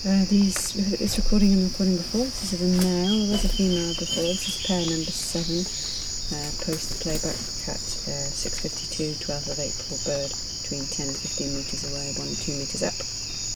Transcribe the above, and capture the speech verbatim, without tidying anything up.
Uh, these, this recording and recording before, this is of a male, there was a female before, this is pair number seven, uh, post playback at uh, six fifty-two, twelfth of April, bird between ten and fifteen metres away, one and two metres up.